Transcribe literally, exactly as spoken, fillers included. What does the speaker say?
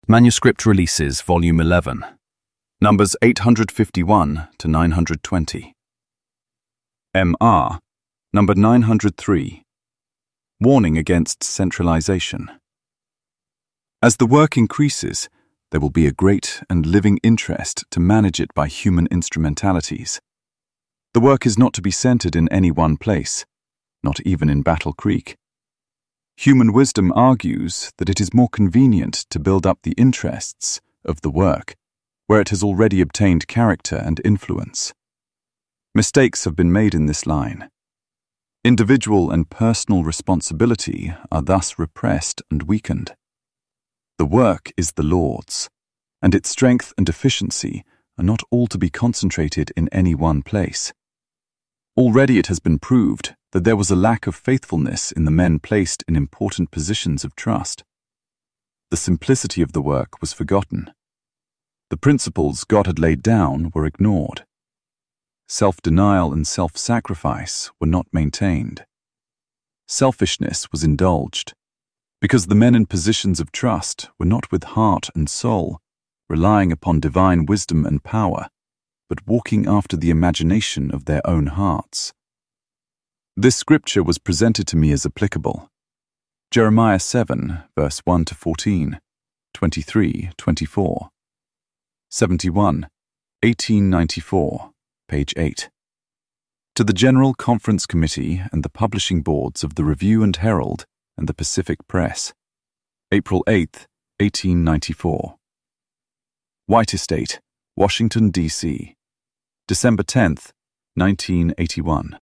Manuscript Releases, Volume eleven, numbers eight hundred fifty-one to nine hundred twenty. M R, number nine hundred three. Warning against centralization. As the work increases, there will be a great and living interest to manage it by human instrumentalities. The work is not to be centered in any one place, not even in Battle Creek. Human wisdom argues that it is more convenient to build up the interests of the work where it has already obtained character and influence. Mistakes have been made in this line. Individual and personal responsibility are thus repressed and weakened. The work is the Lord's, and its strength and efficiency are not all to be concentrated in any one place. Already it has been proved that there was a lack of faithfulness in the men placed in important positions of trust. The simplicity of the work was forgotten. The principles God had laid down were ignored. Self-denial and self-sacrifice were not maintained. Selfishness was indulged, because the men in positions of trust were not with heart and soul, relying upon divine wisdom and power, but walking after the imagination of their own hearts. This scripture was presented to me as applicable. Jeremiah seven, verse one to fourteen, twenty-three, twenty-four. seventy-one, eighteen ninety-four, page eight. To the General Conference Committee and the Publishing Boards of the Review and Herald and the Pacific Press, April eighth, eighteen ninety-four. White Estate, Washington, D C, December tenth, nineteen eighty-one.